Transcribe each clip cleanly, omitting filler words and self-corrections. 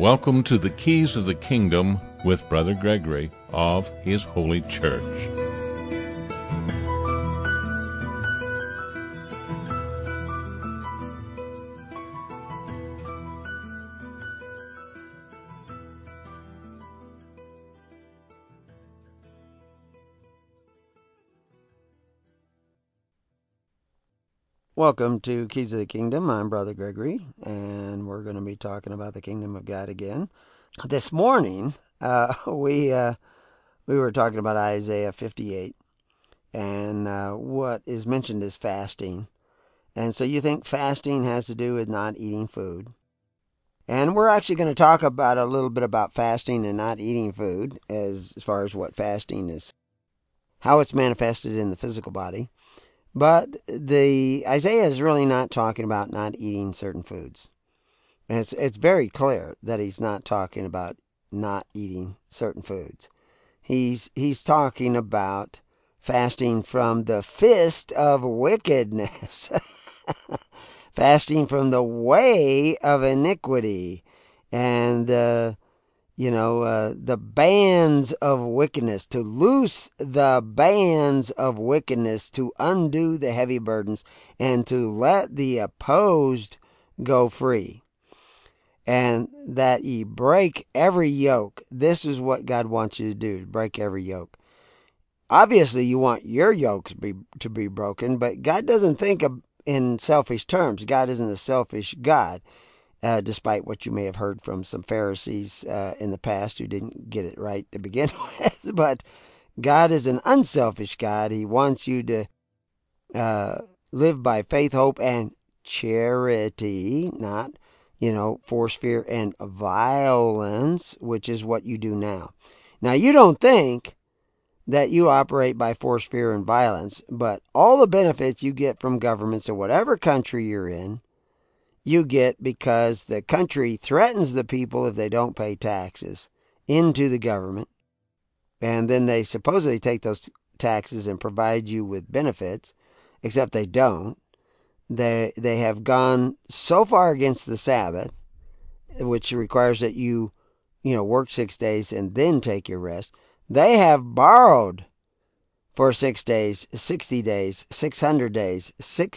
Welcome to the Keys of the Kingdom with Brother Gregory of His Holy Church. Welcome to Keys of the Kingdom. I'm Brother Gregory, and we're going to be talking about the Kingdom of God again. This morning, we were talking about Isaiah 58, and what is mentioned is fasting. And so you think fasting has to do with not eating food. And we're actually going to talk about a little bit about fasting and not eating food as far as what fasting is, how it's manifested in the physical body. But Isaiah is really not talking about not eating certain foods. And it's very clear that he's not talking about not eating certain foods. He's talking about fasting from the fist of wickedness, fasting from the way of iniquity, and the bands of wickedness, to loose the bands of wickedness, to undo the heavy burdens, and to let the opposed go free. And that ye break every yoke. This is what God wants you to do, break every yoke. Obviously, you want your yokes to be broken, but God doesn't think in selfish terms. God isn't a selfish God. Despite what you may have heard from some Pharisees in the past who didn't get it right to begin with. But God is an unselfish God. He wants you to live by faith, hope, and charity, not, force, fear, and violence, which is what you do now. Now, you don't think that you operate by force, fear, and violence, but all the benefits you get from governments of whatever country you're in, you get because the country threatens the people if they don't pay taxes into the government. And then they supposedly take those taxes and provide you with benefits, except they don't. They have gone so far against the Sabbath, which requires that you work 6 days and then take your rest. They have borrowed for 6 days, 60 days, 600 days,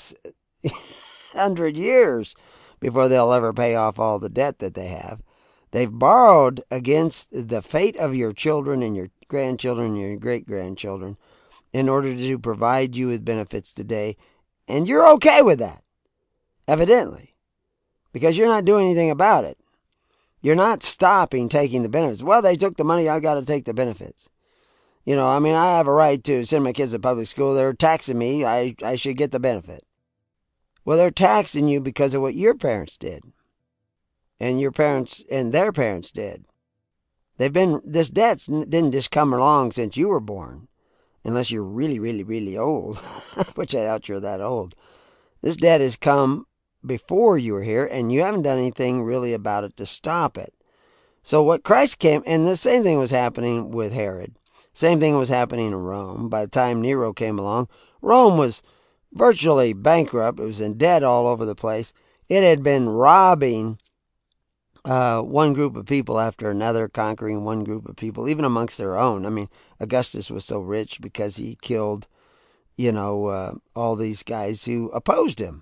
600 years before they'll ever pay off all the debt that they have. They've borrowed against the fate of your children and your grandchildren and your great-grandchildren in order to provide you with benefits today. And you're okay with that, evidently, because you're not doing anything about it. You're not stopping taking the benefits. Well, they took the money, I've got to take the benefits. I have a right to send my kids to public school. They're taxing me. I should get the benefit. Well, they're taxing you because of what your parents did. And your parents and their parents did. This debt didn't just come along since you were born. Unless you're really, really, really old. Which I doubt you're that old. This debt has come before you were here, and you haven't done anything really about it to stop it. So what Christ came, and the same thing was happening with Herod. Same thing was happening in Rome. By the time Nero came along, Rome was virtually bankrupt. It was in debt all over the place. It had been robbing one group of people after another, conquering one group of people, even amongst their own. I mean, Augustus was so rich because he killed, all these guys who opposed him.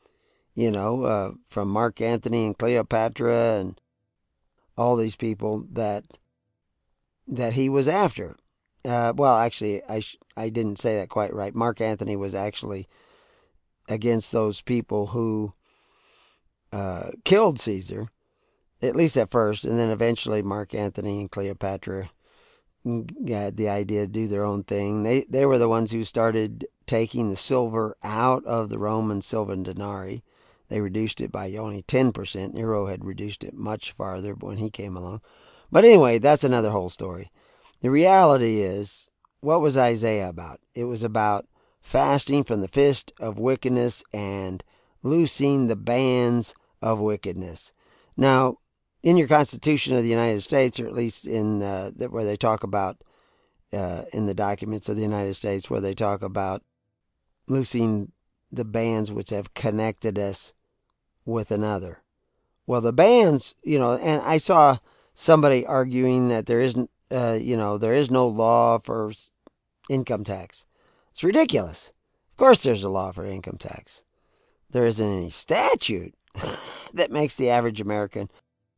From Mark Antony and Cleopatra and all these people that he was after. Actually, I didn't say that quite right. Mark Antony was actually against those people who killed Caesar, at least at first, and then eventually Mark Antony and Cleopatra had the idea to do their own thing. They were the ones who started taking the silver out of the Roman silver denarii. They reduced it by only 10%. Nero had reduced it much farther when he came along. But anyway, that's another whole story. The reality is, what was Isaiah about? It was about fasting from the fist of wickedness and loosing the bands of wickedness. Now, in your Constitution of the United States, or at least in where they talk about, in the documents of the United States, where they talk about loosing the bands which have connected us with another, Well, the bands, and I saw somebody arguing that there isn't, there is no law for income tax. It's ridiculous. Of course there's a law for income tax. There isn't any statute that makes the average American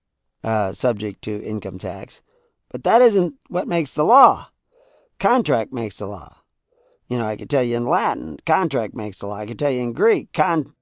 subject to income tax. But that isn't what makes the law. Contract makes the law. I could tell you in Latin, contract makes the law. I could tell you in Greek,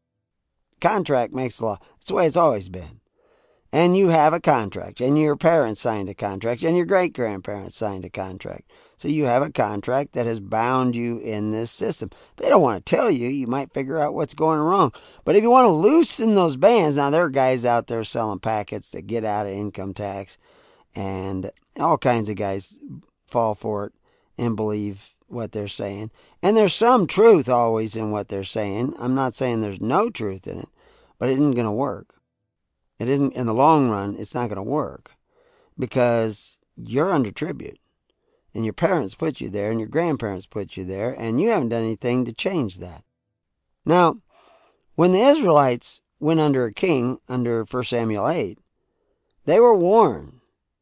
contract makes the law. That's the way it's always been. And you have a contract, and your parents signed a contract, and your great-grandparents signed a contract. So you have a contract that has bound you in this system. They don't want to tell you. You might figure out what's going wrong. But if you want to loosen those bands, now there are guys out there selling packets that get out of income tax, and all kinds of guys fall for it and believe what they're saying. And there's some truth always in what they're saying. I'm not saying there's no truth in it, but it isn't going to work. It isn't, in the long run, it's not going to work because you're under tribute and your parents put you there and your grandparents put you there and you haven't done anything to change that. Now, when the Israelites went under a king under 1 Samuel 8, they were warned.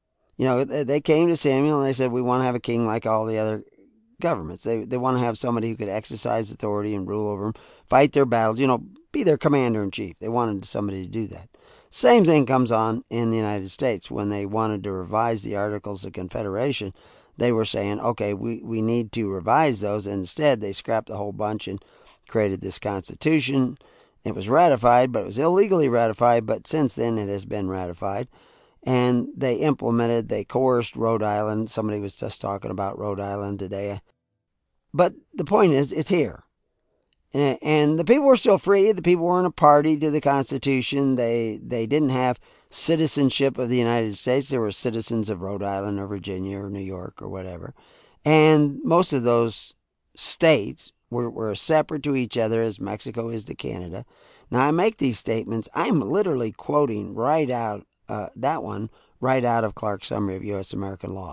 They came to Samuel and they said, we want to have a king like all the other governments. They want to have somebody who could exercise authority and rule over them, fight their battles, be their commander-in-chief. They wanted somebody to do that. Same thing comes on in the United States. When they wanted to revise the Articles of Confederation, they were saying, okay, we need to revise those. And instead, they scrapped the whole bunch and created this Constitution. It was ratified, but it was illegally ratified. But since then, it has been ratified. And they coerced Rhode Island. Somebody was just talking about Rhode Island today. But the point is, it's here. And the people were still free. The people weren't a party to the Constitution. They didn't have citizenship of the United States. They were citizens of Rhode Island or Virginia or New York or whatever. And most of those states were separate to each other as Mexico is to Canada. Now, I make these statements. I'm literally quoting right out right out of Clark's Summary of U.S. American Law.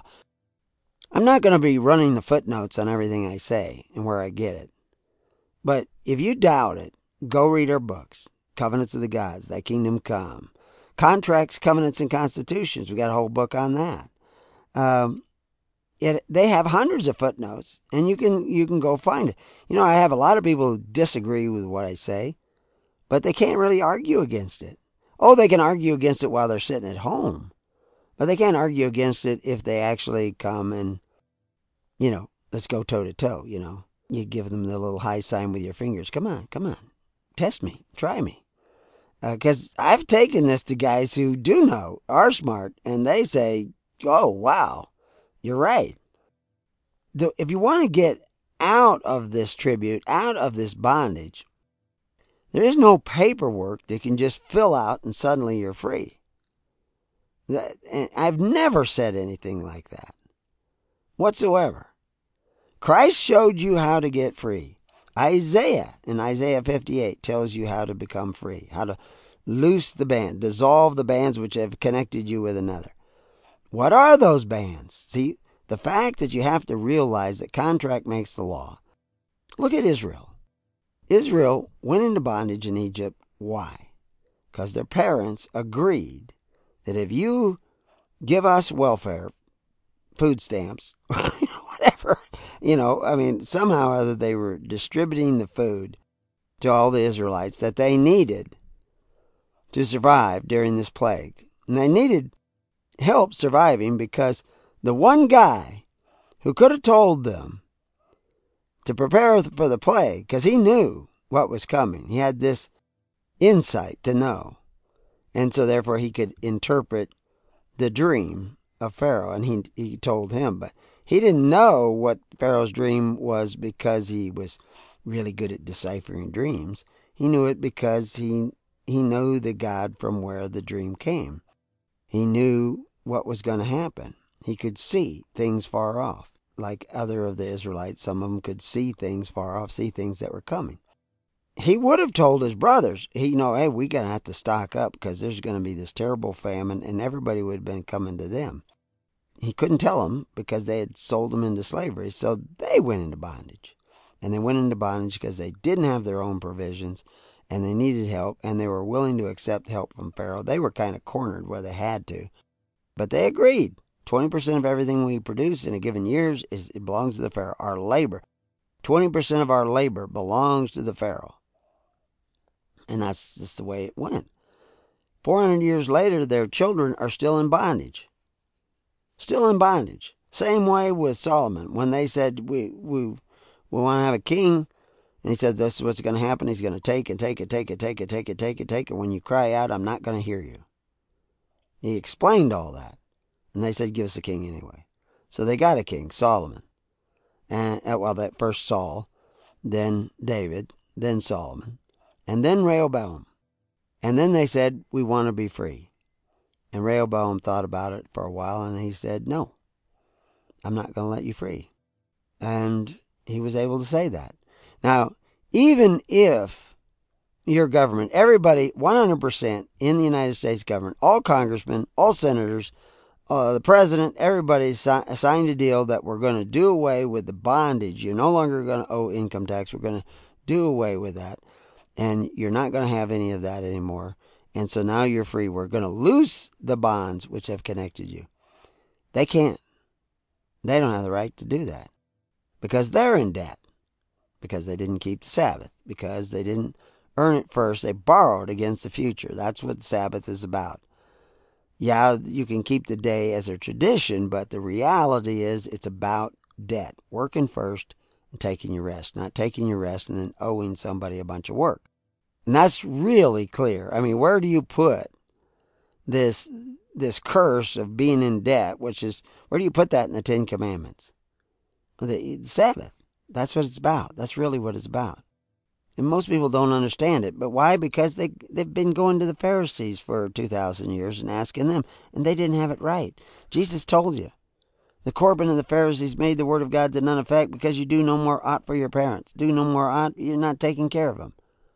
I'm not going to be running the footnotes on everything I say and where I get it. But if you doubt it, go read our books. Covenants of the Gods, Thy Kingdom Come. Contracts, Covenants, and Constitutions. We got a whole book on that. They have hundreds of footnotes, and you can go find it. I have a lot of people who disagree with what I say, but they can't really argue against it. Oh, they can argue against it while they're sitting at home, but they can't argue against it if they actually come and, let's go toe-to-toe, You give them the little high sign with your fingers. Come on. Test me. Try me. Because I've taken this to guys who do know, are smart, and they say, oh, wow, you're right. If you want to get out of this tribute, out of this bondage, there is no paperwork that can just fill out and suddenly you're free. I've never said anything like that whatsoever. Christ showed you how to get free. Isaiah, in Isaiah 58, tells you how to become free, how to loose the band, dissolve the bands which have connected you with another. What are those bands? See, the fact that you have to realize that contract makes the law. Look at Israel. Israel went into bondage in Egypt. Why? Because their parents agreed that if you give us welfare, food stamps, whatever, somehow or other they were distributing the food to all the Israelites that they needed to survive during this plague. And they needed help surviving because the one guy who could have told them to prepare for the plague, because he knew what was coming. He had this insight to know. And so therefore he could interpret the dream of Pharaoh, and he told him. But he didn't know what Pharaoh's dream was because he was really good at deciphering dreams. He knew it because he knew the God from where the dream came. He knew what was going to happen. He could see things far off. Like other of the Israelites, some of them could see things far off, see things that were coming. He would have told his brothers, hey, we're going to have to stock up because there's going to be this terrible famine, and everybody would have been coming to them. He couldn't tell them because they had sold them into slavery, so they went into bondage. And they went into bondage because they didn't have their own provisions, and they needed help, and they were willing to accept help from Pharaoh. They were kind of cornered where they had to, but they agreed. 20% of everything we produce in a given year it belongs to the Pharaoh. Our labor, 20% of our labor belongs to the Pharaoh. And that's just the way it went. 400 years later, their children are still in bondage. Still in bondage. Same way with Solomon. When they said, we want to have a king, and he said, this is what's going to happen. He's going to take and take and take and take and take and take and take. And when you cry out, I'm not going to hear you. He explained all that. And they said, give us a king anyway. So they got a king, Solomon. And that first Saul, then David, then Solomon, and then Rehoboam. And then they said, we want to be free. And Rehoboam thought about it for a while, and he said, no, I'm not going to let you free. And he was able to say that. Now, even if your government, everybody, 100% in the United States government, all congressmen, all senators, the president, everybody signed a deal that we're going to do away with the bondage. You're no longer going to owe income tax. We're going to do away with that. And you're not going to have any of that anymore. And so now you're free. We're going to loose the bonds which have connected you. They can't. They don't have the right to do that. Because they're in debt. Because they didn't keep the Sabbath. Because they didn't earn it first. They borrowed against the future. That's what the Sabbath is about. Yeah, you can keep the day as a tradition, but the reality is it's about debt. Working first and taking your rest. Not taking your rest and then owing somebody a bunch of work. And that's really clear. I mean, where do you put this curse of being in debt, where do you put that in the Ten Commandments? The Sabbath. That's what it's about. That's really what it's about. And most people don't understand it. But why? Because they've been going to the Pharisees for 2,000 years and asking them, and they didn't have it right. Jesus told you. The Corban and the Pharisees made the word of God to none effect because you do no more ought for your parents. Do no more ought, you're not taking care of them.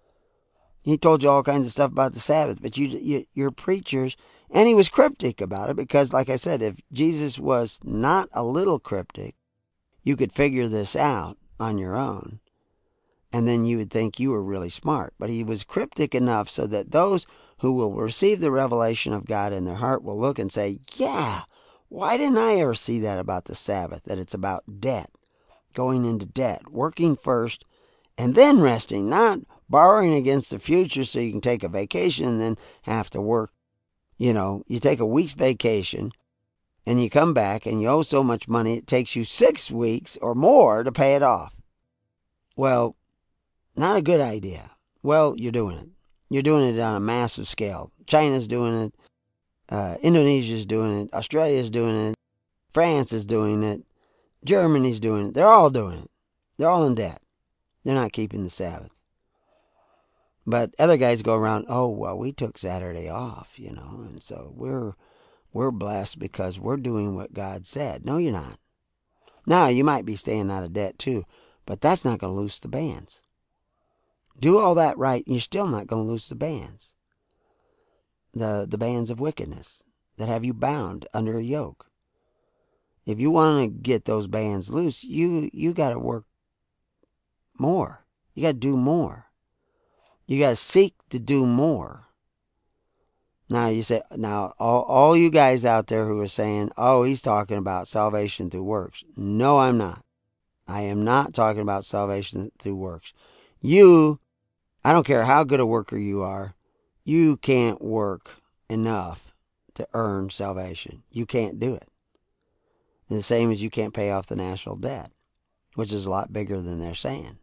He told you all kinds of stuff about the Sabbath, but you're preachers. And he was cryptic about it because, like I said, if Jesus was not a little cryptic, you could figure this out on your own. And then you would think you were really smart. But he was cryptic enough so that those who will receive the revelation of God in their heart will look and say, yeah, why didn't I ever see that about the Sabbath? That it's about debt, going into debt, working first, and then resting, not borrowing against the future so you can take a vacation and then have to work. You take a week's vacation and you come back and you owe so much money it takes you 6 weeks or more to pay it off. Well, not a good idea. Well, you're doing it. You're doing it on a massive scale. China's doing it. Indonesia's doing it. Australia's doing it. France is doing it. Germany's doing it. They're all doing it. They're all in debt. They're not keeping the Sabbath. But other guys go around, oh, well, we took Saturday off, and so we're blessed because we're doing what God said. No, you're not. Now, you might be staying out of debt too, but that's not going to loose the bands. Do all that right, and you're still not going to loose the bands. The bands of wickedness that have you bound under a yoke. If you want to get those bands loose, you got to work more. You got to do more. You got to seek to do more. Now you say, all you guys out there who are saying, oh, he's talking about salvation through works. No, I'm not. I am not talking about salvation through works. I don't care how good a worker you are, you can't work enough to earn salvation. You can't do it. And the same as you can't pay off the national debt, which is a lot bigger than they're saying.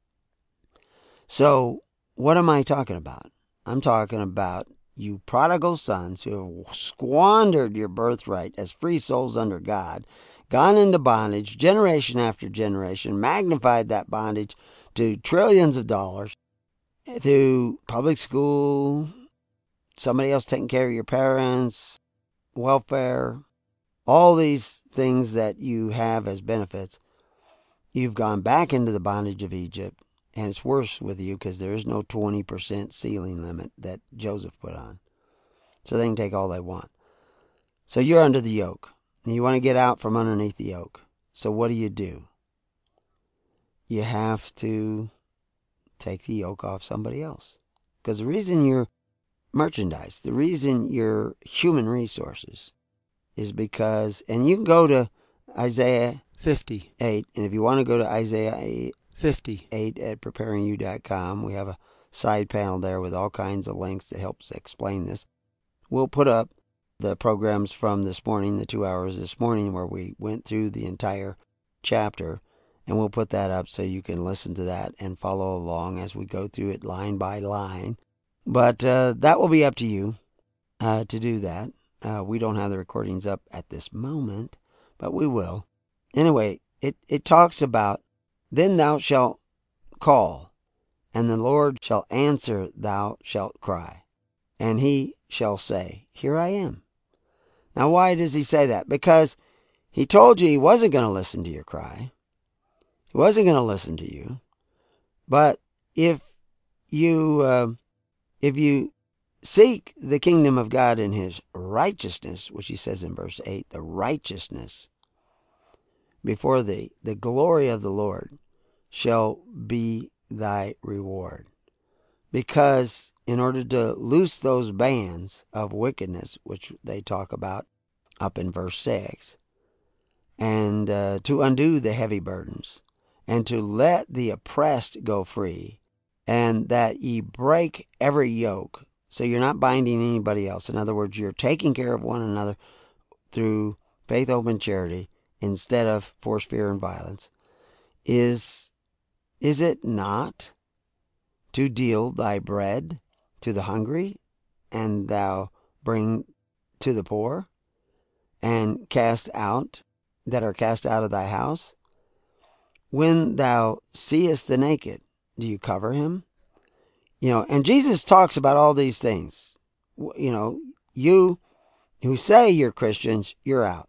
So, what am I talking about? I'm talking about you prodigal sons who have squandered your birthright as free souls under God, gone into bondage generation after generation, magnified that bondage to trillions of dollars through public school, somebody else taking care of your parents, welfare, all these things that you have as benefits. You've gone back into the bondage of Egypt. And it's worse with you because there is no 20% ceiling limit that Joseph put on. So they can take all they want. So you're under the yoke. And you want to get out from underneath the yoke. So what do? You have to take the yoke off somebody else. Because the reason you're merchandise, the reason you're human resources is because, and you can go to Isaiah 58, and if you want to go to Isaiah 50. 8 at preparingyou.com, we have a side panel there with all kinds of links that helps explain this. We'll put up the programs from this morning, the 2 hours this morning, where we went through the entire chapter, and we'll put that up so you can listen to that and follow along as we go through it line by line. But that will be up to you to do that. We don't have the recordings up at this moment, but we will. Anyway, it talks about, then thou shalt call, and the Lord shall answer, thou shalt cry, and he shall say, here I am. Now, why does he say that? Because he told you he wasn't going to listen to your cry. He wasn't going to listen to you. But if you seek the kingdom of God and his righteousness, which he says in verse 8, the righteousness before thee, the glory of the Lord shall be thy reward. Because in order to loose those bands of wickedness, which they talk about up in verse 6, and to undo the heavy burdens, and to let the oppressed go free, and that ye break every yoke. So you're not binding anybody else. In other words, you're taking care of one another through faith, hope, and charity instead of force, fear, and violence. Is it not to deal thy bread to the hungry, and thou bring to the poor, and that are cast out of thy house? When thou seest the naked, do you cover him? And Jesus talks about all these things. You who say you're Christians, you're out.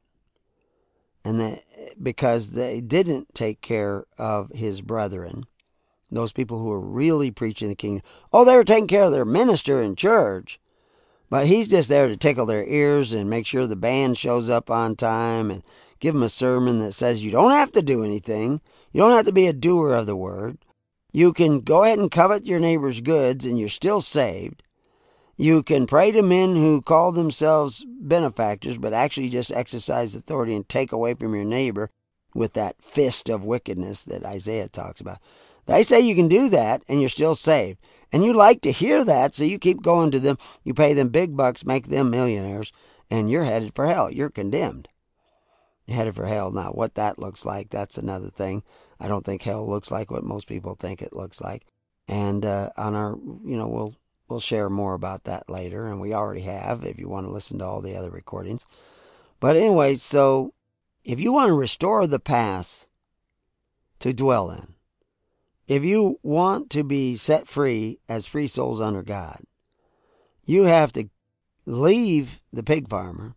And because they didn't take care of his brethren, those people who are really preaching the kingdom. Oh, they were taking care of their minister in church, but he's just there to tickle their ears and make sure the band shows up on time and give them a sermon that says you don't have to do anything. You don't have to be a doer of the word. You can go ahead and covet your neighbor's goods and you're still saved. You can pray to men who call themselves benefactors, but actually just exercise authority and take away from your neighbor with that fist of wickedness that Isaiah talks about. They say you can do that and you're still saved. And you like to hear that, so you keep going to them. You pay them big bucks, make them millionaires, and you're headed for hell. You're condemned. You're headed for hell. Now, what that looks like, that's another thing. I don't think hell looks like what most people think it looks like. And on our, we'll share more about that later, and we already have if you want to listen to all the other recordings. But anyway, so if you want to restore the past to dwell in, if you want to be set free as free souls under God, you have to leave the pig farmer,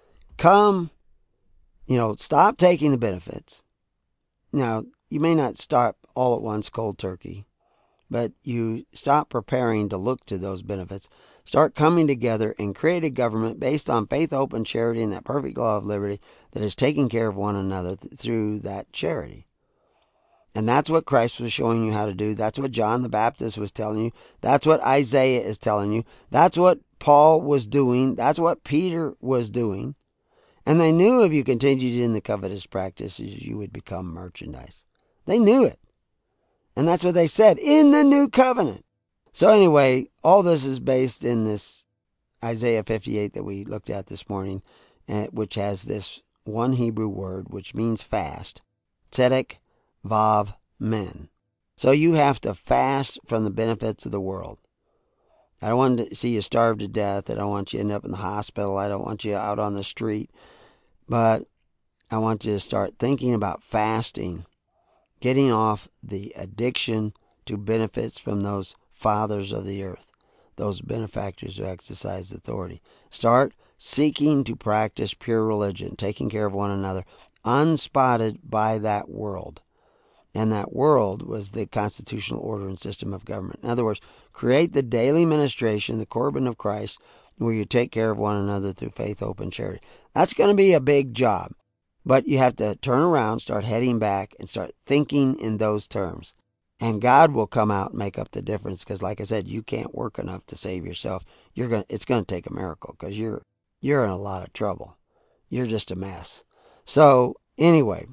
stop taking the benefits. Now, you may not start all at once cold turkey, but you stop preparing to look to those benefits. Start coming together and create a government based on faith, hope, and charity and that perfect law of liberty that is taking care of one another through that charity. And that's what Christ was showing you how to do. That's what John the Baptist was telling you. That's what Isaiah is telling you. That's what Paul was doing. That's what Peter was doing. And they knew if you continued in the covetous practices, you would become merchandise. They knew it. And that's what they said in the new covenant. So anyway, all this is based in this Isaiah 58 that we looked at this morning, which has this one Hebrew word, which means fast. Tzedek Vav Men. So you have to fast from the benefits of the world. I don't want to see you starve to death. I don't want you to end up in the hospital. I don't want you out on the street. But I want you to start thinking about fasting, getting off the addiction to benefits from those fathers of the earth, those benefactors who exercise authority. Start seeking to practice pure religion, taking care of one another, unspotted by that world. And that world was the constitutional order and system of government. In other words, create the daily ministration, the Corban of Christ, where you take care of one another through faith, hope, and charity. That's going to be a big job. But you have to turn around, start heading back, and start thinking in those terms. And God will come out and make up the difference, because like I said, you can't work enough to save yourself. It's gonna take a miracle, because you're in a lot of trouble. You're just a mess. So anyway,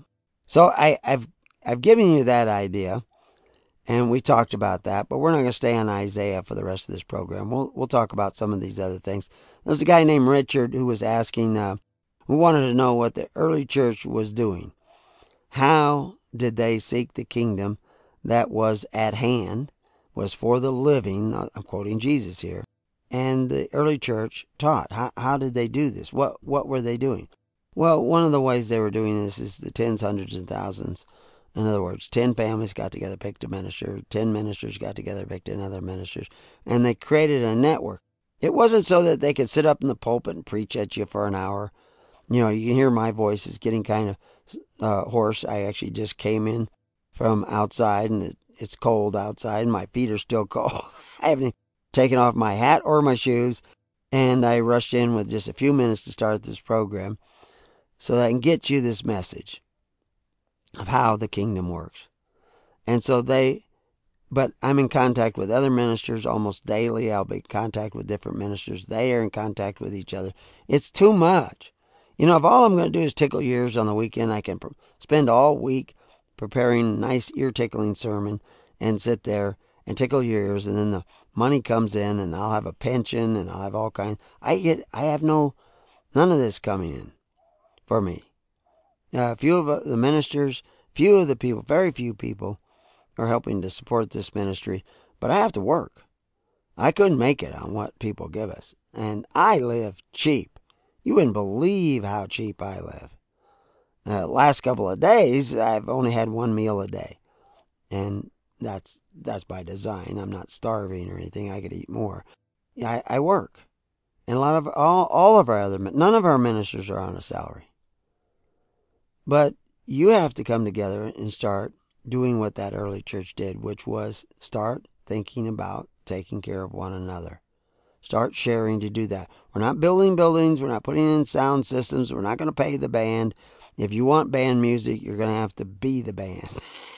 I've given you that idea, and we talked about that, but we're not going to stay on Isaiah for the rest of this program. We'll talk about some of these other things. There's a guy named Richard who was asking, who wanted to know what the early church was doing. How did they seek the kingdom that was at hand, was for the living? I'm quoting Jesus here. And the early church taught. How did they do this? What were they doing? Well, one of the ways they were doing this is the tens, hundreds, and thousands. In other words, 10 families got together, picked a minister. 10 ministers got together, picked another minister. And they created a network. It wasn't so that they could sit up in the pulpit and preach at you for an hour. You know, you can hear my voice is getting kind of hoarse. I actually just came in from outside, and it's cold outside, and my feet are still cold. I haven't taken off my hat or my shoes, and I rushed in with just a few minutes to start this program so that I can get you this message of how the kingdom works. And so but I'm in contact with other ministers almost daily. I'll be in contact with different ministers. They are in contact with each other. It's too much. You know, if all I'm going to do is tickle your ears on the weekend, I can spend all week preparing a nice ear-tickling sermon and sit there and tickle your ears, and then the money comes in, and I'll have a pension, and I'll have all kinds. I have none of this coming in for me. Few of the ministers, few of the people, very few people are helping to support this ministry, but I have to work. I couldn't make it on what people give us, and I live cheap. You wouldn't believe how cheap I live. Last couple of days, I've only had one meal a day, and that's by design. I'm not starving or anything. I could eat more. Yeah, I work, and a lot of all of our none of our ministers are on a salary. But you have to come together and start doing what that early church did, which was start thinking about taking care of one another. Start sharing to do that. We're not building buildings. We're not putting in sound systems. We're not going to pay the band. If you want band music, you're going to have to be the band.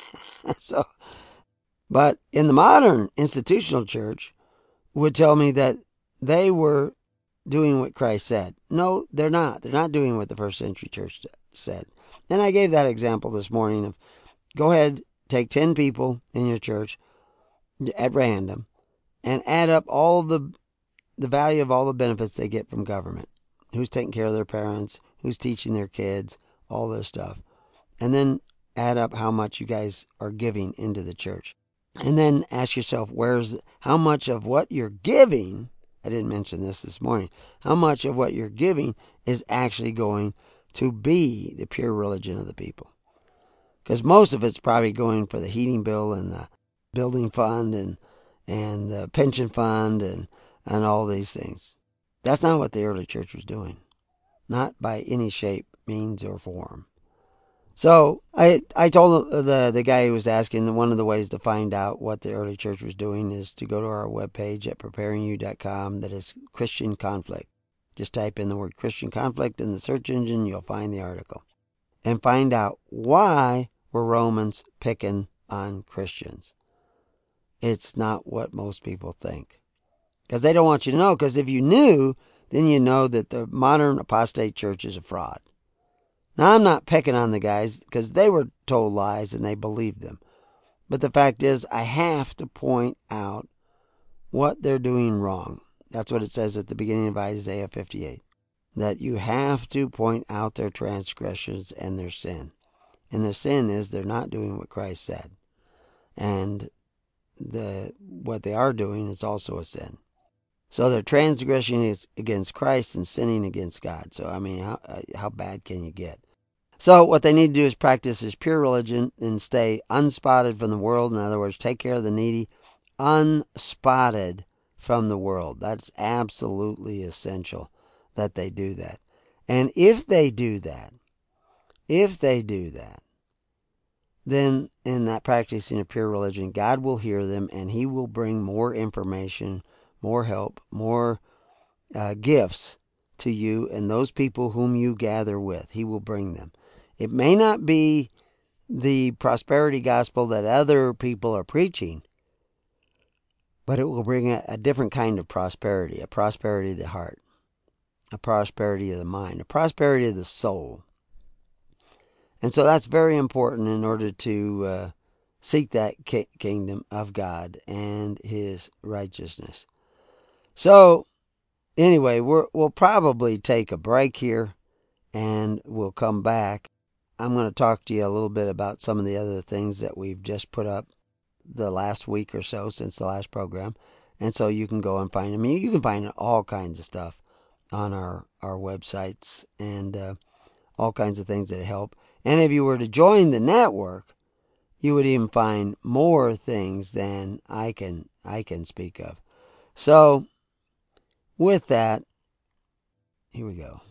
But in the modern institutional church would tell me that they were doing what Christ said. No, they're not. They're not doing what the first century church said. And I gave that example this morning of go ahead, take 10 people in your church at random and add up all the value of all the benefits they get from government. Who's taking care of their parents, who's teaching their kids, all this stuff. And then add up how much you guys are giving into the church. And then ask yourself, how much of what you're giving, I didn't mention this morning, how much of what you're giving is actually going to be the pure religion of the people. Because most of it's probably going for the heating bill and the building fund and the pension fund and all these things. That's not what the early church was doing. Not by any shape, means, or form. So I told the guy who was asking, one of the ways to find out what the early church was doing is to go to our webpage at preparingyou.com. That is Christian Conflict. Just type in the word Christian Conflict in the search engine. You'll find the article. And find out why were Romans picking on Christians. It's not what most people think. Because they don't want you to know. Because if you knew, then you know that the modern apostate church is a fraud. Now, I'm not picking on the guys because they were told lies and they believed them. But the fact is, I have to point out what they're doing wrong. That's what it says at the beginning of Isaiah 58. That you have to point out their transgressions and their sin. And the sin is they're not doing what Christ said. And what they are doing is also a sin. So their transgression is against Christ and sinning against God. So, I mean, how bad can you get? So what they need to do is practice this pure religion and stay unspotted from the world. In other words, take care of the needy, unspotted from the world. That's absolutely essential that they do that. And if they do that, then in that practicing of pure religion, God will hear them and He will bring more information, more help, more gifts to you and those people whom you gather with. He will bring them. It may not be the prosperity gospel that other people are preaching, but it will bring a different kind of prosperity, a prosperity of the heart, a prosperity of the mind, a prosperity of the soul. And so that's very important in order to seek that kingdom of God and His righteousness. So, anyway, we'll probably take a break here, and we'll come back. I'm going to talk to you a little bit about some of the other things that we've just put up the last week or so since the last program. And so you can go and find them. You can find all kinds of stuff on our websites and all kinds of things that help. And if you were to join the network, you would even find more things than I can speak of. So, with that, here we go.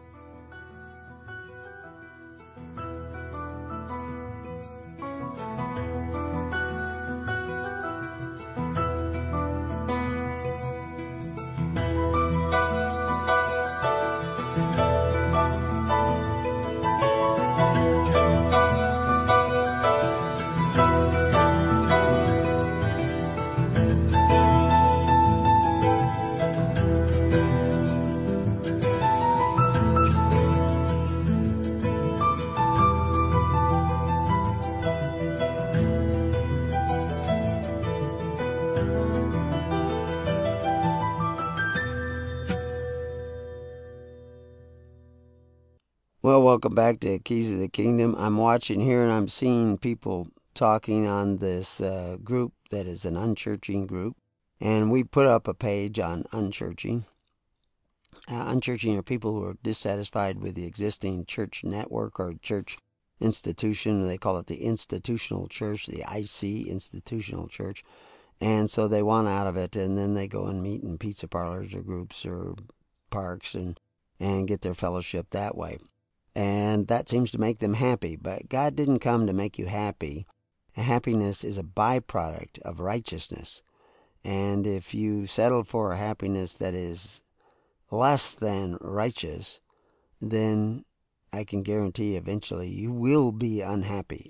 Well, welcome back to Keys of the Kingdom. I'm watching here and I'm seeing people talking on this group that is an unchurching group. And we put up a page on unchurching. Unchurching are people who are dissatisfied with the existing church network or church institution. They call it the institutional church, the IC, institutional church. And so they want out of it, and then they go and meet in pizza parlors or groups or parks and get their fellowship that way. And that seems to make them happy. But God didn't come to make you happy. Happiness is a byproduct of righteousness. And if you settle for a happiness that is less than righteous, then I can guarantee eventually you will be unhappy.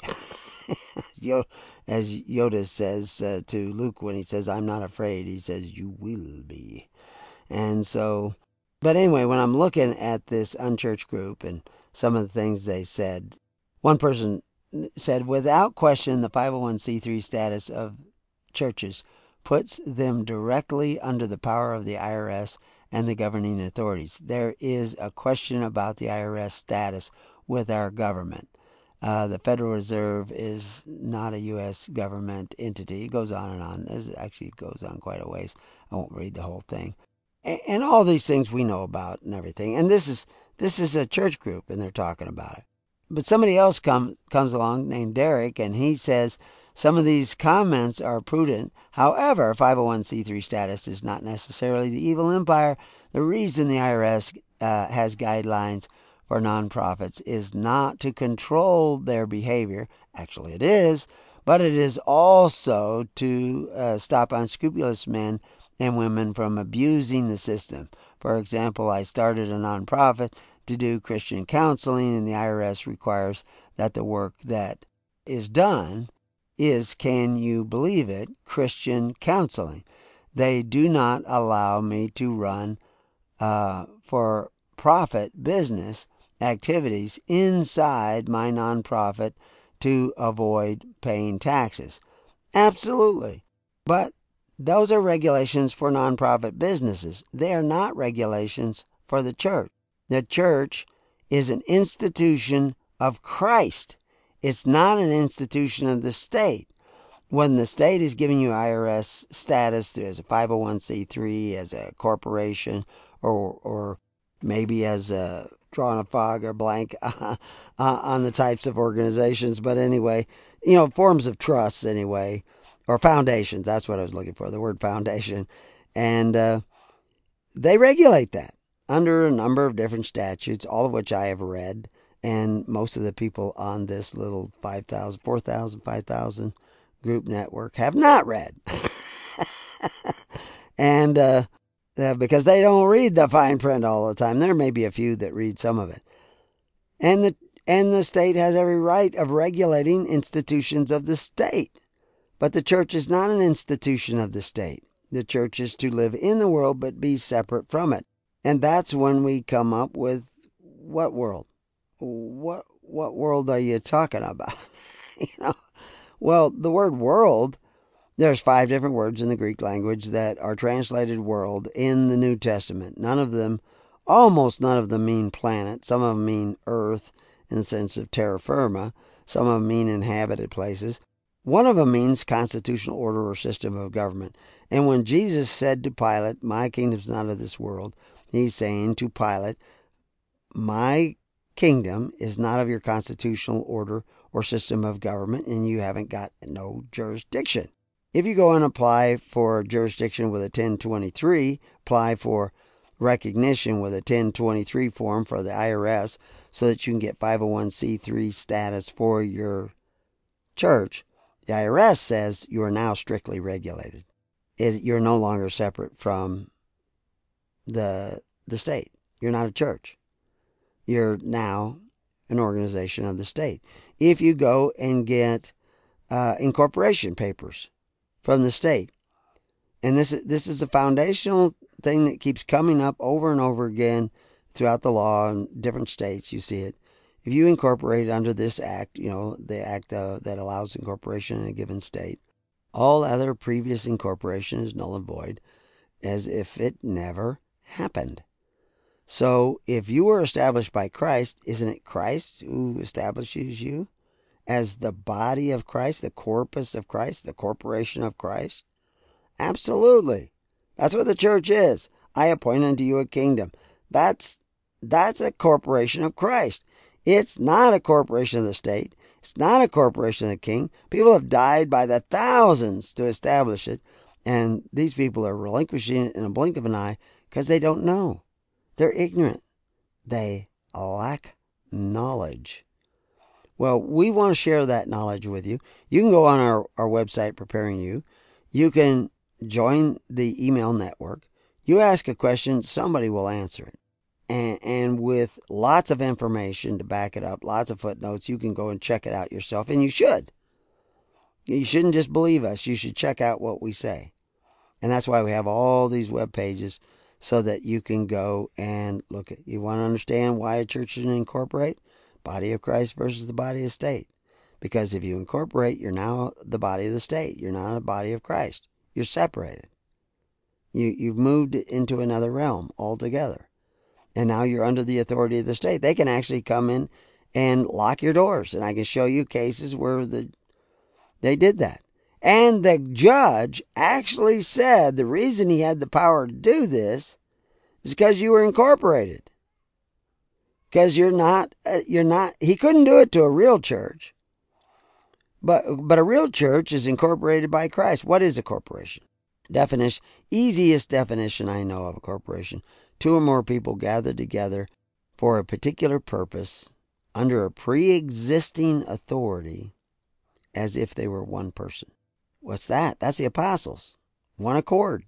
As Yoda says to Luke when he says, "I'm not afraid," he says, "You will be." And so, but anyway, when I'm looking at this unchurched group and some of the things they said, one person said, without question, the 501c3 status of churches puts them directly under the power of the IRS and the governing authorities. There is a question about the IRS status with our government. The Federal Reserve is not a U.S. government entity. It goes on and on. It actually goes on quite a ways. I won't read the whole thing. And all these things we know about and everything. And this is a church group, and they're talking about it. But somebody else comes along named Derek, and he says some of these comments are prudent. However, 501c3 status is not necessarily the evil empire. The reason the IRS has guidelines for nonprofits is not to control their behavior. Actually, it is. But it is also to stop unscrupulous men and women from abusing the system. For example, I started a nonprofit to do Christian counseling, and the IRS requires that the work that is done is, can you believe it, Christian counseling. They do not allow me to run for-profit business activities inside my nonprofit to avoid paying taxes. Absolutely. But those are regulations for nonprofit businesses. They are not regulations for the church. The church is an institution of Christ. It's not an institution of the state. When the state is giving you IRS status as a 501c3, as a corporation, or maybe as a drawing a fog or blank on the types of organizations. But anyway, forms of trusts anyway, or foundations. That's what I was looking for, the word foundation. And they regulate that under a number of different statutes, all of which I have read. And most of the people on this little 5,000, 4,000, 5,000 group network have not read. And because they don't read the fine print all the time. There may be a few that read some of it. And And the state has every right of regulating institutions of the state. But the church is not an institution of the state. The church is to live in the world but be separate from it. And that's when we come up with what world? What world are you talking about? you know? Well, the word world, there's 5 different words in the Greek language that are translated world in the New Testament. Almost none of them mean planet. Some of them mean earth in the sense of terra firma. Some of them mean inhabited places. One of them means constitutional order or system of government. And when Jesus said to Pilate, my kingdom's not of this world, he's saying to Pilate, my kingdom is not of your constitutional order or system of government, and you haven't got no jurisdiction. If you go and apply for jurisdiction with a 1023, apply for recognition with a 1023 form for the IRS so that you can get 501c3 status for your church, the IRS says you are now strictly regulated. You're no longer separate from the state. You're not a church. You're now an organization of the state. If you go and get incorporation papers from the state, and this is a foundational thing that keeps coming up over and over again throughout the law in different states, you see it. If you incorporate under this act, the act that allows incorporation in a given state, all other previous incorporation is null and void, as if it never happened. So if you were established by Christ, isn't it Christ who establishes you as the body of Christ, the corpus of Christ, the corporation of Christ? Absolutely. That's what the church is. I appoint unto you a kingdom. That's a corporation of Christ. It's not a corporation of the state. It's not a corporation of the king. People have died by the thousands to establish it, and these people are relinquishing it in a blink of an eye because they don't know. They're ignorant. They lack knowledge. Well, we want to share that knowledge with you. You can go on our website, Preparing You. You can join the email network. You ask a question, somebody will answer it. And with lots of information to back it up, lots of footnotes, you can go and check it out yourself. And you should. You shouldn't just believe us. You should check out what we say. And that's why we have all these web pages so that you can go and look at. You want to understand why a church shouldn't incorporate? Body of Christ versus the body of the state. Because if you incorporate, you're now the body of the state. You're not a body of Christ. You're separated. You've moved into another realm altogether. And now you're under the authority of the state. They can actually come in and lock your doors. And I can show you cases where they did that. And the judge actually said the reason he had the power to do this is because you were incorporated. Because you're not, he couldn't do it to a real church. But a real church is incorporated by Christ. What is a corporation? Definition, easiest definition I know of a corporation. 2 or more people gathered together for a particular purpose under a pre-existing authority as if they were one person. What's that? That's the apostles. One accord.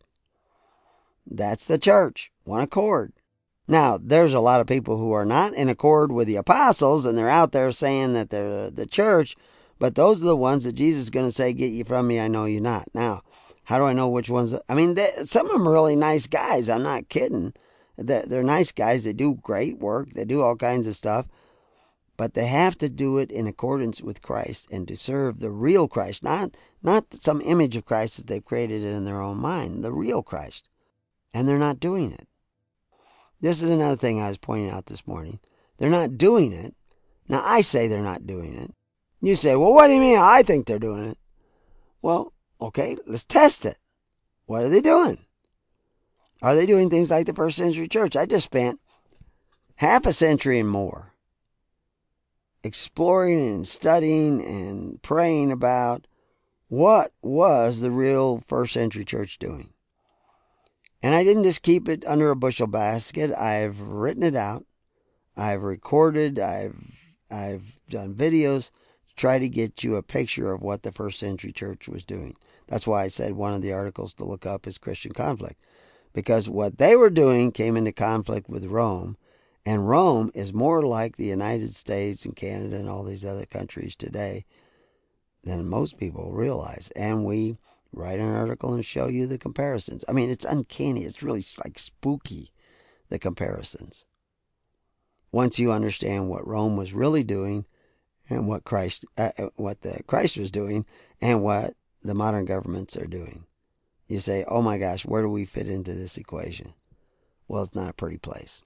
That's the church. One accord. Now, there's a lot of people who are not in accord with the apostles, and they're out there saying that they're the church, but those are the ones that Jesus is going to say, get you from me, I know you not. Now, how do I know which ones? I mean, some of them are really nice guys. I'm not kidding. They're nice guys. They do great work. They do all kinds of stuff. But they have to do it in accordance with Christ and to serve the real Christ, not some image of Christ that they've created in their own mind, the real Christ. And they're not doing it. This is another thing I was pointing out this morning. They're not doing it. Now, I say they're not doing it. You say, well, what do you mean? I think they're doing it. Well, okay, let's test it. What are they doing? Are they doing things like the first century church? I just spent half a century and more exploring and studying and praying about what was the real first century church doing. And I didn't just keep it under a bushel basket. I've written it out. I've recorded. I've done videos to try to get you a picture of what the first century church was doing. That's why I said one of the articles to look up is Christian Conflict. Because what they were doing came into conflict with Rome, And Rome is more like the United States and Canada and all these other countries today than most people realize. And we write an article and show you the comparisons. I mean, it's uncanny. It's really like spooky, the comparisons. Once you understand what Rome was really doing and what the Christ was doing and what the modern governments are doing, you say, oh my gosh, where do we fit into this equation? Well, it's not a pretty place.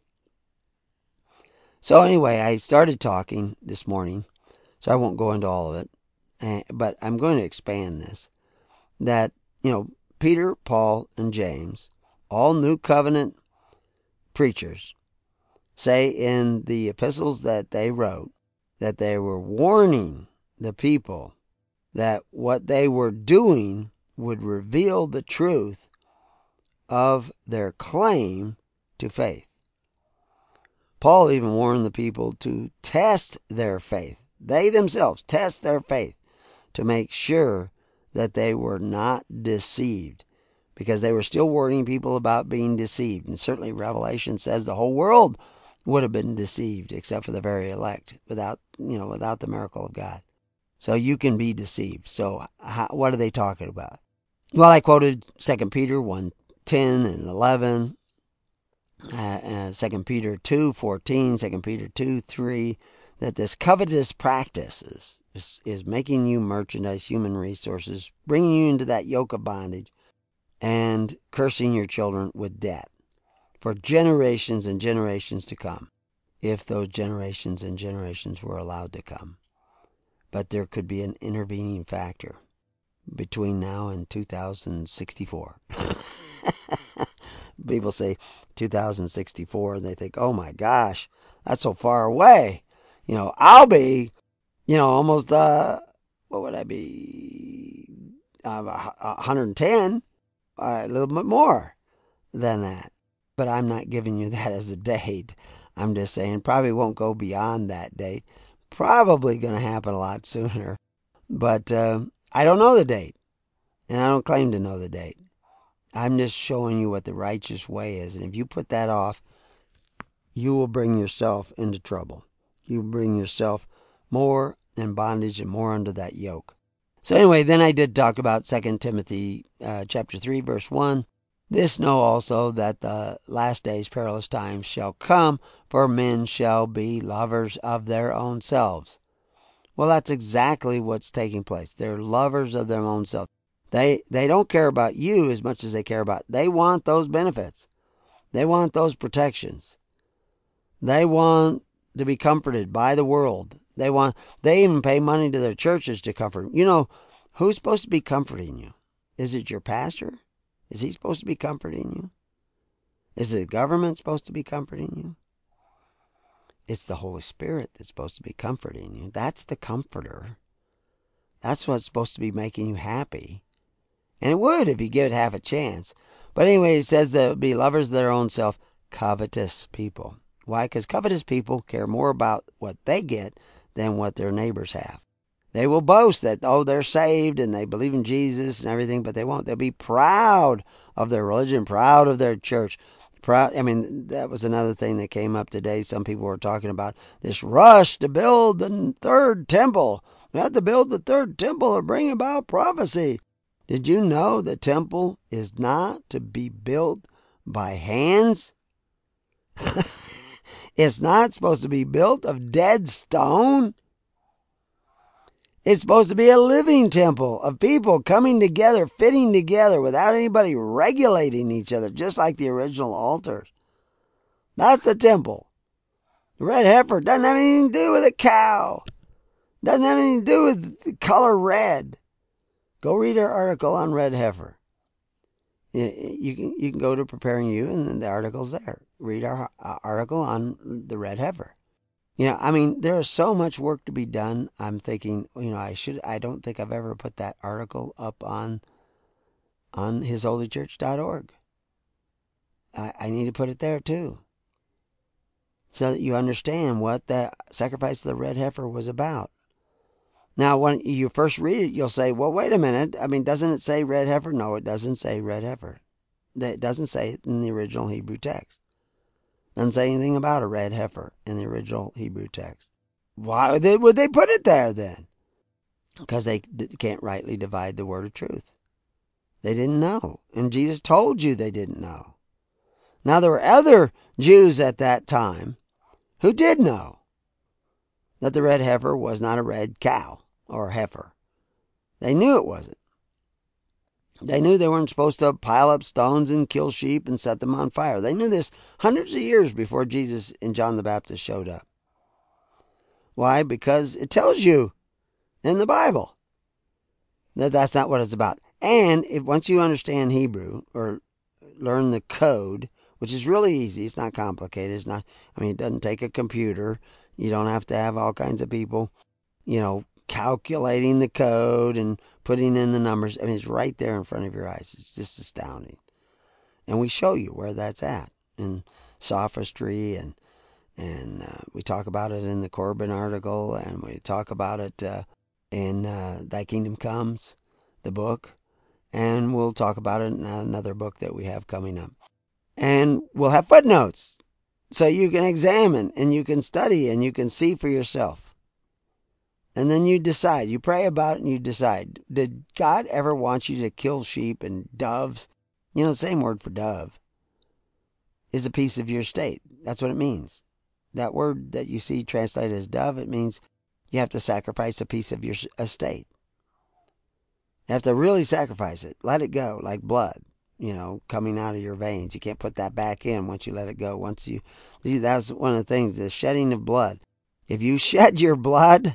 So anyway, I started talking this morning, so I won't go into all of it, but I'm going to expand this. That, Peter, Paul, and James, all New Covenant preachers, say in the epistles that they wrote that they were warning the people that what they were doing would reveal the truth of their claim to faith. Paul even warned the people to test their faith. They themselves test their faith to make sure that they were not deceived, because they were still warning people about being deceived. And certainly Revelation says the whole world would have been deceived except for the very elect without the miracle of God. So you can be deceived. So what are they talking about? Well, I quoted 2 Peter 1:10 and 11, 2 Peter 2:14, 2 Peter 2:3, that this covetous practice is making you merchandise, human resources, bringing you into that yoke of bondage, and cursing your children with debt for generations and generations to come, if those generations and generations were allowed to come. But there could be an intervening factor between now and 2064. People say 2064, and they think, oh my gosh, that's so far away. I'll be, almost, what would I be? 110, a little bit more than that. But I'm not giving you that as a date. I'm just saying probably won't go beyond that date. Probably going to happen a lot sooner. But I don't know the date. And I don't claim to know the date. I'm just showing you what the righteous way is. And if you put that off, you will bring yourself into trouble. You bring yourself more in bondage and more under that yoke. So anyway, then I did talk about 2 Timothy chapter 3, verse 1. This know also that the last days perilous times shall come, for men shall be lovers of their own selves. Well, that's exactly what's taking place. They're lovers of their own self. They don't care about you as much as they care about. They want those benefits. They want those protections. They want to be comforted by the world. They even pay money to their churches to comfort them. Who's supposed to be comforting you? Is it your pastor? Is he supposed to be comforting you? Is the government supposed to be comforting you? It's the Holy Spirit that's supposed to be comforting you. That's the comforter. That's what's supposed to be making you happy. And it would if you give it half a chance. But anyway, it says they'll be lovers of their own self, covetous people. Why? Because covetous people care more about what they get than what their neighbors have. They will boast that, they're saved and they believe in Jesus and everything, but they won't. They'll be proud of their religion, proud of their church. That was another thing that came up today. Some people were talking about this rush to build the third temple. We have to build the third temple or bring about prophecy. Did you know the temple is not to be built by hands? It's not supposed to be built of dead stone. It's supposed to be a living temple of people coming together, fitting together without anybody regulating each other, just like the original altars. That's the temple. The red heifer doesn't have anything to do with a cow. Doesn't have anything to do with the color red. Go read our article on red heifer. You can go to Preparing You, and the article's there. Read our article on the red heifer. There is so much work to be done. I'm thinking, I don't think I've ever put that article up on hisholychurch.org. I need to put it there too, so that you understand what the sacrifice of the red heifer was about. Now, when you first read it, you'll say, well, wait a minute. Doesn't it say red heifer? No, it doesn't say red heifer. It doesn't say it in the original Hebrew text. Doesn't say anything about a red heifer in the original Hebrew text. Why would they put it there then? Because they can't rightly divide the word of truth. They didn't know. And Jesus told you they didn't know. Now, there were other Jews at that time who did know that the red heifer was not a red cow or heifer. They knew it wasn't. They knew they weren't supposed to pile up stones and kill sheep and set them on fire. They knew this hundreds of years before Jesus and John the Baptist showed up. Why? Because it tells you in the Bible that that's not what it's about. And once you understand Hebrew or learn the code, which is really easy, it's not complicated. It's not. It doesn't take a computer. You don't have to have all kinds of people, calculating the code and putting in the numbers. It's right there in front of your eyes. It's just astounding. And we show you where that's at in sophistry, and we talk about it in the Corbin article, and we talk about it in Thy Kingdom Comes, the book, and we'll talk about it in another book that we have coming up. And we'll have footnotes so you can examine and you can study and you can see for yourself. And then you decide. You pray about it and you decide. Did God ever want you to kill sheep and doves? The same word for dove is a piece of your estate. That's what it means. That word that you see translated as dove, it means you have to sacrifice a piece of your estate. You have to really sacrifice it. Let it go like blood, coming out of your veins. You can't put that back in once you let it go. That's one of the things, the shedding of blood. If you shed your blood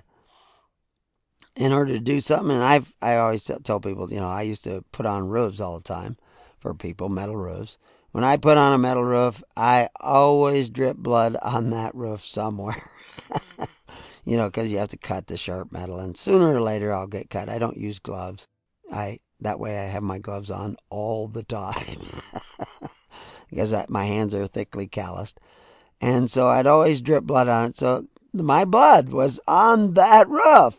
in order to do something, and I always tell people, I used to put on roofs all the time for people, metal roofs. When I put on a metal roof, I always drip blood on that roof somewhere. Because you have to cut the sharp metal, and sooner or later I'll get cut. I don't use gloves. That way I have my gloves on all the time because my hands are thickly calloused. And so I'd always drip blood on it. So my blood was on that roof.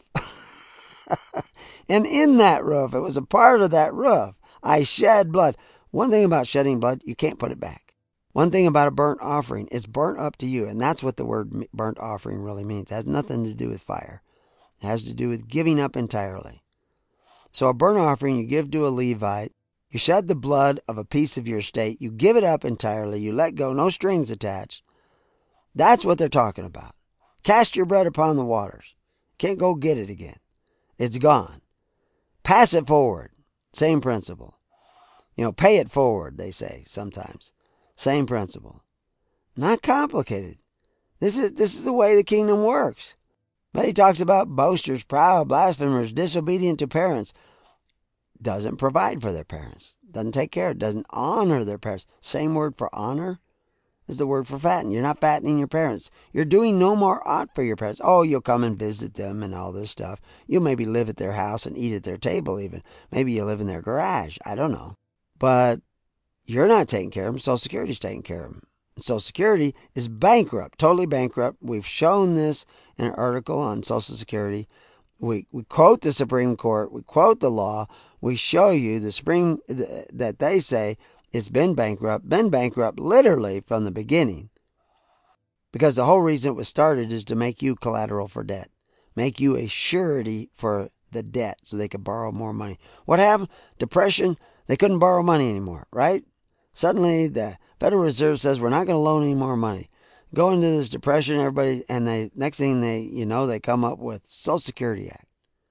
And in that roof, it was a part of that roof. I shed blood. One thing about shedding blood, you can't put it back. One thing about a burnt offering, it's burnt up to you. And that's what the word burnt offering really means. It has nothing to do with fire. It has to do with giving up entirely. So a burnt offering you give to a Levite, you shed the blood of a piece of your estate, you give it up entirely, you let go, no strings attached. That's what they're talking about. Cast your bread upon the waters. Can't go get it again. It's gone. Pass it forward. Same principle. Pay it forward, they say sometimes. Same principle. Not complicated. This is the way the kingdom works. But he talks about boasters, proud, blasphemers, disobedient to parents. Doesn't provide for their parents. Doesn't take care. Doesn't honor their parents. Same word for honor is the word for fatten. You're not fattening your parents. You're doing no more ought for your parents. Oh, you'll come and visit them and all this stuff. You'll maybe live at their house and eat at their table even. Maybe you live in their garage. I don't know. But you're not taking care of them. Social Security's taking care of them. Social Security is bankrupt, totally bankrupt. We've shown this in an article on Social Security. We quote the Supreme Court. We quote the law. We show you that they say it's been bankrupt literally from the beginning. Because the whole reason it was started is to make you collateral for debt. Make you a surety for the debt so they could borrow more money. What happened? Depression, they couldn't borrow money anymore, right? Suddenly the Federal Reserve says we're not going to loan any more money. Go into this depression, everybody, and next thing they come up with Social Security Act.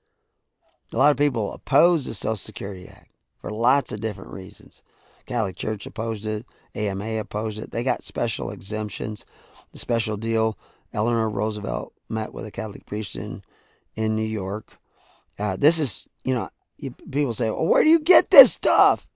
A lot of people oppose the Social Security Act for lots of different reasons. Catholic Church opposed it. AMA opposed it. They got special exemptions. The special deal, Eleanor Roosevelt met with a Catholic priest in New York. This is, people say, well, where do you get this stuff?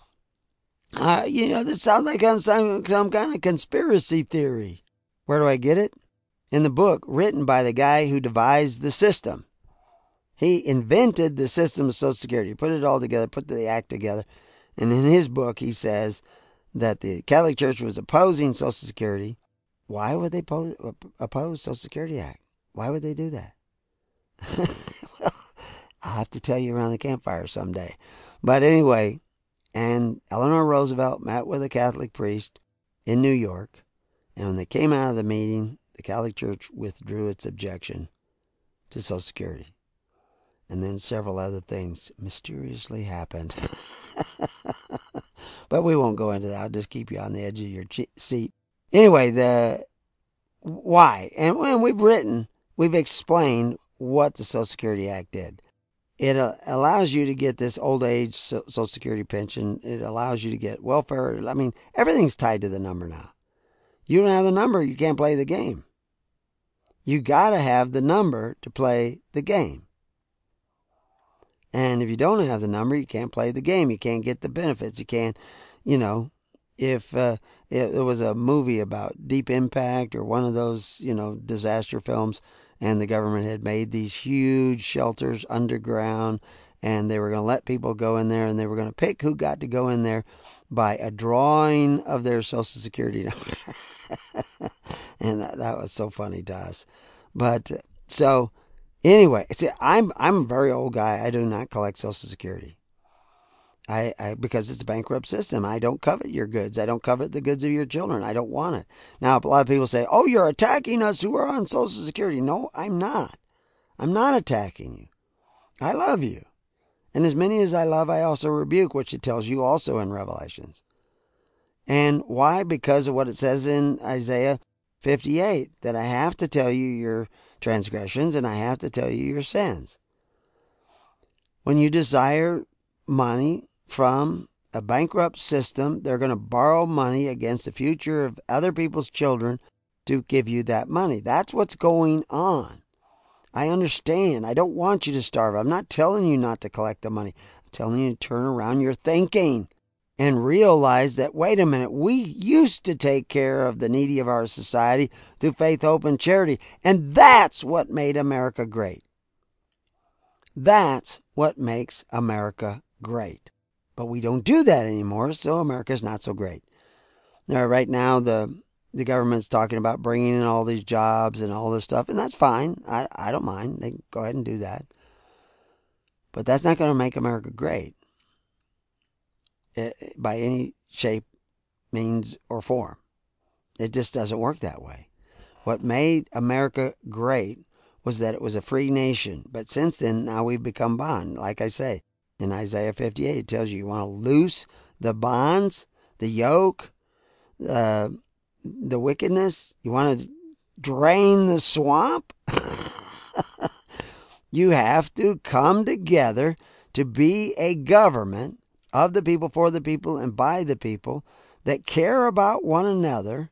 This sounds like some kind of conspiracy theory. Where do I get it? In the book written by the guy who devised the system. He invented the system of Social Security, put it all together, put the act together. And in his book, he says that the Catholic Church was opposing Social Security. Why would they oppose Social Security Act? Why would they do that? Well, I'll have to tell you around the campfire someday. But anyway, and Eleanor Roosevelt met with a Catholic priest in New York, And when they came out of the meeting, the Catholic Church withdrew its objection to Social Security. And then several other things mysteriously happened. But we won't go into that. I'll just keep you on the edge of your seat. Anyway, why? And we've explained what the Social Security Act did. It allows you to get this old age Social Security pension. It allows you to get welfare. I mean, everything's tied to the number now. You don't have the number, you can't play the game. You got to have the number to play the game. And if you don't have the number, you can't play the game. You can't get the benefits. You can't, if it was a movie about Deep Impact or one of those, disaster films, and the government had made these huge shelters underground, and they were going to let people go in there, and they were going to pick who got to go in there by a drawing of their Social Security number. And that was so funny to us. But so anyway, see, I'm a very old guy. I do not collect Social Security. Because it's a bankrupt system. I don't covet your goods. I don't covet the goods of your children. I don't want it. Now, a lot of people say, "Oh, you're attacking us who are on Social Security." No, I'm not. I'm not attacking you. I love you. And as many as I love, I also rebuke, which it tells you also in Revelations. And why? Because of what it says in Isaiah 58, that I have to tell you your transgressions and I have to tell you your sins. When you desire money from a bankrupt system, they're going to borrow money against the future of other people's children to give you that money. That's what's going on. I understand. I don't want you to starve. I'm not telling you not to collect the money. I'm telling you to turn around your thinking and realize that, wait a minute, we used to take care of the needy of our society through faith, hope, and charity. And that's what made America great. That's what makes America great. But we don't do that anymore, so America's not so great. Now, right now, the government's talking about bringing in all these jobs and all this stuff, and that's fine. I don't mind. They can go ahead and do that. But that's not going to make America great by any shape, means, or form. It just doesn't work that way. What made America great was that it was a free nation. But since then, now we've become bond. Like I say, in Isaiah 58, it tells you want to loose the bonds, the yoke, the wickedness. You want to drain the swamp. You have to come together to be a government of the people, for the people, and by the people that care about one another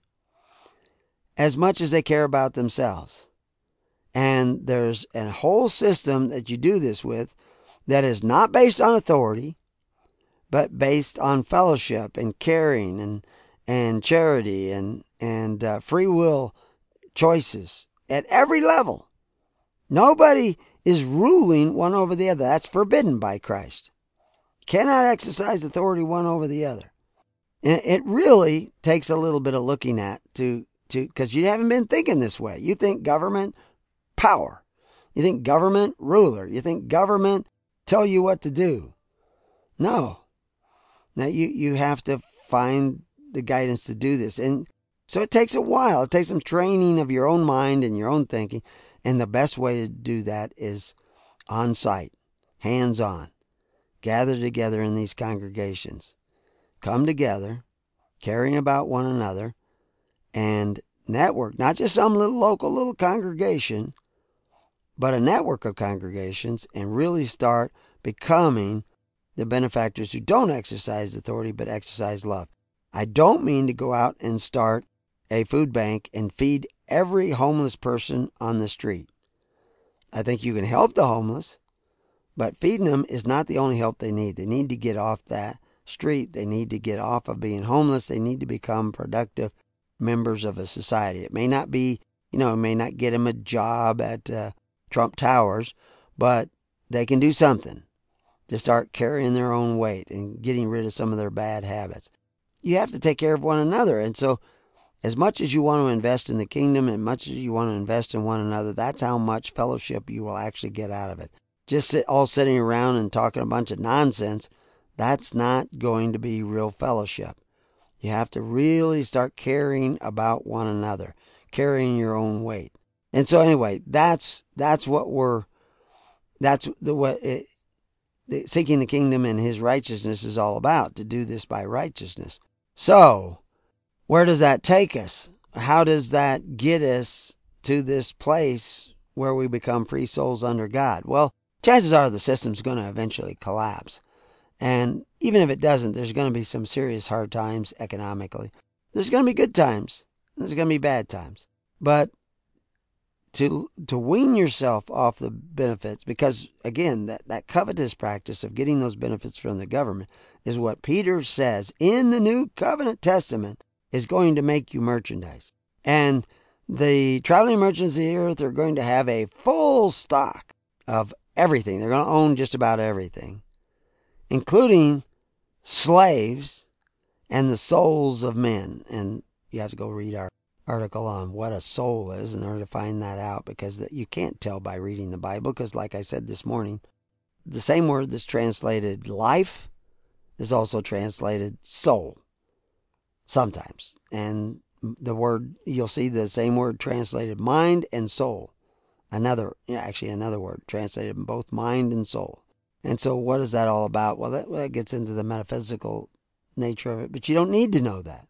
as much as they care about themselves. And there's a whole system that you do this with that is not based on authority, but based on fellowship and caring and charity and free will choices at every level. Nobody is ruling one over the other. That's forbidden by Christ. Cannot exercise authority one over the other. And it really takes a little bit of looking at because you haven't been thinking this way. You think government power. You think government ruler. You think government tell you what to do. No. Now you have to find the guidance to do this. And so it takes a while. It takes some training of your own mind and your own thinking. And the best way to do that is on site, hands on. Gather together in these congregations. Come together, caring about one another, and network. Not just some local congregation, but a network of congregations, and really start becoming the benefactors who don't exercise authority but exercise love. I don't mean to go out and start a food bank and feed every homeless person on the street. I think you can help the homeless, but feeding them is not the only help they need. They need to get off that street. They need to get off of being homeless. They need to become productive members of a society. It may not be, it may not get them a job at Trump Towers, but they can do something to start carrying their own weight and getting rid of some of their bad habits. You have to take care of one another. And so as much as you want to invest in the kingdom, and much as you want to invest in one another, that's how much fellowship you will actually get out of it. Just all sitting around and talking a bunch of nonsense, that's not going to be real fellowship. You have to really start caring about one another, carrying your own weight. And so anyway, that's what seeking the kingdom and his righteousness is all about, to do this by righteousness. So, where does that take us? How does that get us to this place where we become free souls under God? Well, chances are the system's going to eventually collapse. And even if it doesn't, there's going to be some serious hard times economically. There's going to be good times. There's going to be bad times. But to wean yourself off the benefits, because again, that covetous practice of getting those benefits from the government is what Peter says in the New Covenant Testament is going to make you merchandise. And the traveling merchants of the earth are going to have a full stock of everything. They're going to own just about everything, including slaves and the souls of men. And you have to go read our article on what a soul is in order to find that out, because you can't tell by reading the Bible, because like I said this morning, the same word that's translated life is also translated soul sometimes. And the word, you'll see the same word translated mind and soul. Another word translated both mind and soul. And so what is that all about? Well, that gets into the metaphysical nature of it, but you don't need to know that.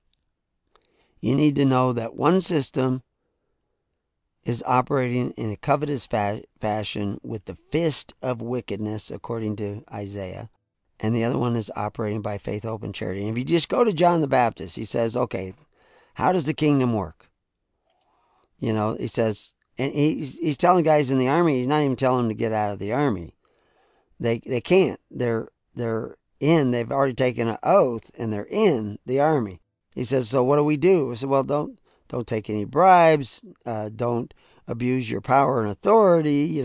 You need to know that one system is operating in a covetous fashion with the fist of wickedness, according to Isaiah, and the other one is operating by faith, hope, and charity. And if you just go to John the Baptist, he says, okay, how does the kingdom work? He says, and he's telling guys in the army, he's not even telling them to get out of the army. They can't. They've already taken an oath, and they're in the army. He says, so what do we do? I said, well, don't take any bribes. Don't abuse your power and authority,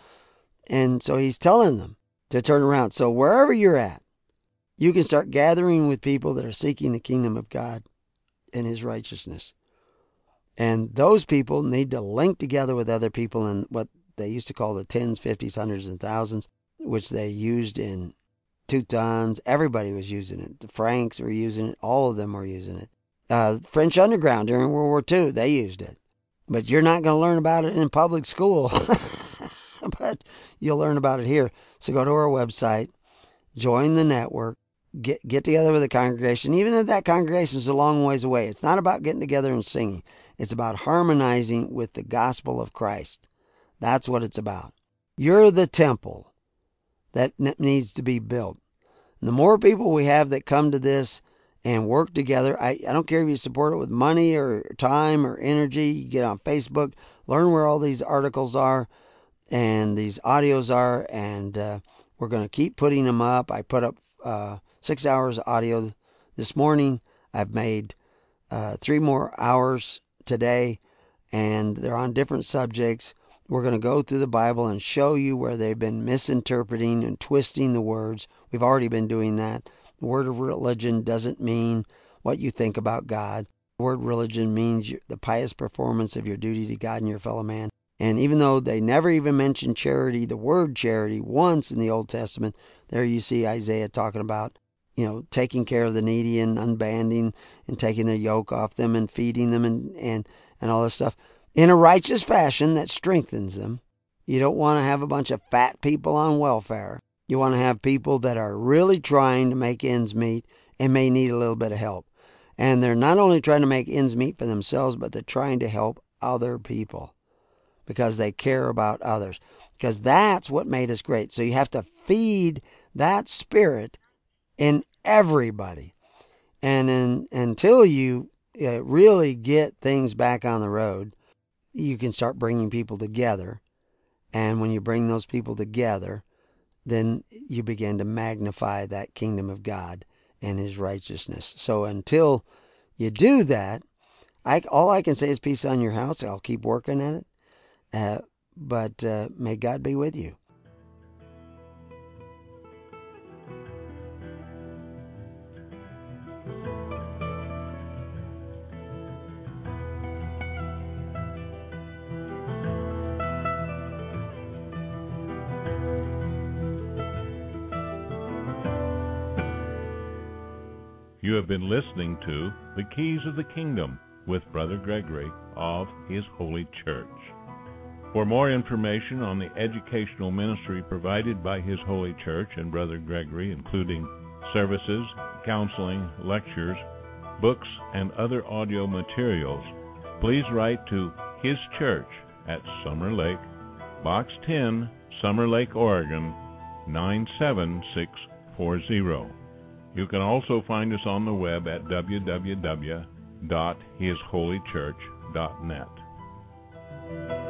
And so he's telling them to turn around. So wherever you're at, you can start gathering with people that are seeking the kingdom of God and his righteousness. And those people need to link together with other people in what they used to call the tens, fifties, hundreds, and thousands, which they used in Teutons. Everybody was using it. The Franks were using it. All of them were using it. French Underground during World War II, they used it. But you're not going to learn about it in public school. But you'll learn about it here. So go to our website, join the network, get together with a congregation. Even if that congregation is a long ways away, it's not about getting together and singing. It's about harmonizing with the gospel of Christ. That's what it's about. You're the temple that needs to be built. And the more people we have that come to this and work together, I don't care if you support it with money or time or energy. You get on Facebook, learn where all these articles are and these audios are, and we're going to keep putting them up. I put up 6 hours of audio this morning. I've made 3 more hours today, and they're on different subjects. We're going to go through the Bible and show you where they've been misinterpreting and twisting the words. We've already been doing that. The word of religion doesn't mean what you think about God. The word religion means the pious performance of your duty to God and your fellow man. And even though they never even mention charity, the word charity, once in the Old Testament, there you see Isaiah talking about, taking care of the needy and unbanding and taking their yoke off them and feeding them and all this stuff in a righteous fashion that strengthens them. You don't want to have a bunch of fat people on welfare. You want to have people that are really trying to make ends meet and may need a little bit of help. And they're not only trying to make ends meet for themselves, but they're trying to help other people because they care about others. Because that's what made us great. So you have to feed that spirit in everybody. And until you really get things back on the road, you can start bringing people together. And when you bring those people together, then you begin to magnify that kingdom of God and his righteousness. So until you do that, all I can say is peace on your house. I'll keep working at it. But may God be with you. You have been listening to The Keys of the Kingdom with Brother Gregory of His Holy Church. For more information on the educational ministry provided by His Holy Church and Brother Gregory, including services, counseling, lectures, books, and other audio materials, please write to His Church at Summer Lake, Box 10, Summer Lake, Oregon, 97640. You can also find us on the web at www.hisholychurch.net.